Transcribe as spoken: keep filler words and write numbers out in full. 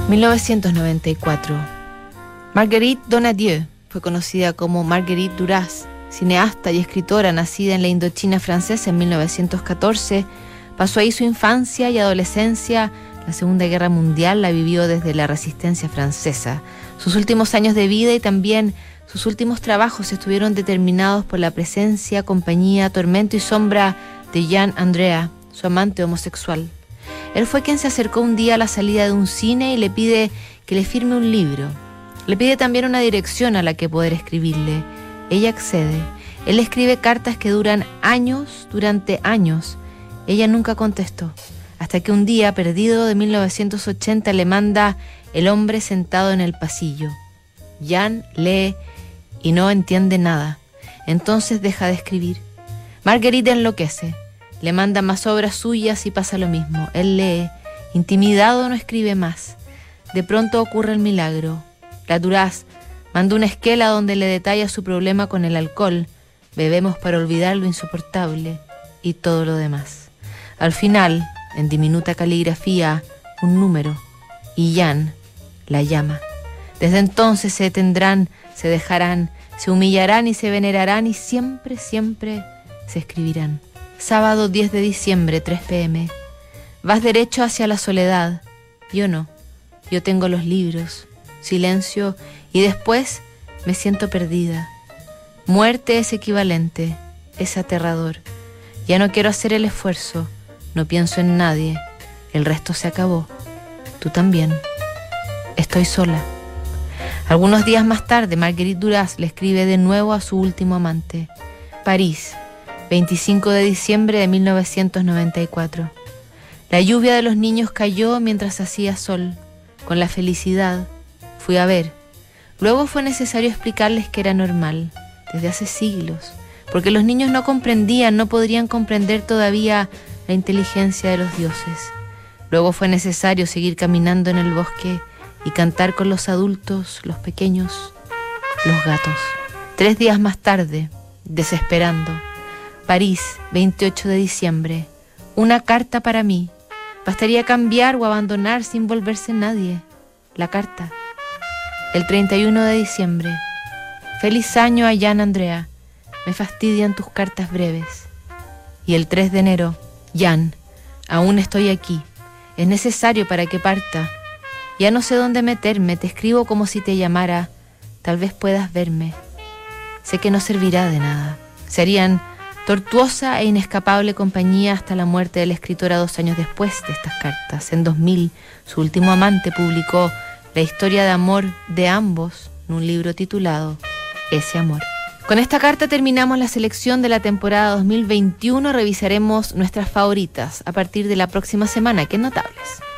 mil novecientos noventa y cuatro. Marguerite Donadieu fue conocida como Marguerite Duras, cineasta y escritora nacida en la Indochina francesa en mil novecientos catorce. Pasó ahí su infancia y adolescencia. La Segunda Guerra Mundial la vivió desde la resistencia francesa. Sus últimos años de vida y también sus últimos trabajos estuvieron determinados por la presencia, compañía, tormento y sombra de Jean Andrea, su amante homosexual. Él fue quien se acercó un día a la salida de un cine y le pide que le firme un libro. Le pide también una dirección a la que poder escribirle. Ella accede. Él escribe cartas que duran años, durante años. Ella nunca contestó, hasta que un día, perdido de mil novecientos ochenta, le manda El hombre sentado en el pasillo. Jean lee y no entiende nada. Entonces deja de escribir. Marguerite enloquece. Le manda más obras suyas y pasa lo mismo. Él lee. Intimidado no escribe más. De pronto ocurre el milagro. La Duras manda una esquela donde le detalla su problema con el alcohol. Bebemos para olvidar lo insoportable y todo lo demás. Al final, en diminuta caligrafía, un número. Y Jean la llama. Desde entonces se detendrán, se dejarán, se humillarán y se venerarán y siempre, siempre se escribirán. Sábado diez de diciembre, tres pe eme. Vas derecho hacia la soledad. Yo no. Yo tengo los libros, silencio, y después me siento perdida. Muerte es equivalente, es aterrador. Ya no quiero hacer el esfuerzo, no pienso en nadie. El resto se acabó. Tú también. Estoy sola. Algunos días más tarde, Marguerite Duras le escribe de nuevo a su último amante. París, veinticinco de diciembre de mil novecientos noventa y cuatro. La lluvia de los niños cayó mientras hacía sol. Con la felicidad fui a ver. Luego fue necesario explicarles que era normal, desde hace siglos, porque los niños no comprendían, no podrían comprender todavía la inteligencia de los dioses. Luego fue necesario seguir caminando en el bosque y cantar con los adultos, los pequeños, los gatos. Tres días más tarde, desesperando, París, veintiocho de diciembre. Una carta para mí. Bastaría cambiar o abandonar sin volverse nadie. La carta. El treinta y uno de diciembre. Feliz año a Jean Andrea. Me fastidian tus cartas breves. Y el tres de enero. Jean, aún estoy aquí. Es necesario para que parta. Ya no sé dónde meterme. Te escribo como si te llamara. Tal vez puedas verme. Sé que no servirá de nada. Serían tortuosa e inescapable compañía hasta la muerte de la escritora dos años después de estas cartas. En dos mil, su último amante publicó la historia de amor de ambos en un libro titulado Ese amor. Con esta carta terminamos la selección de la temporada dos mil veintiuno. Revisaremos nuestras favoritas a partir de la próxima semana, que es Notables.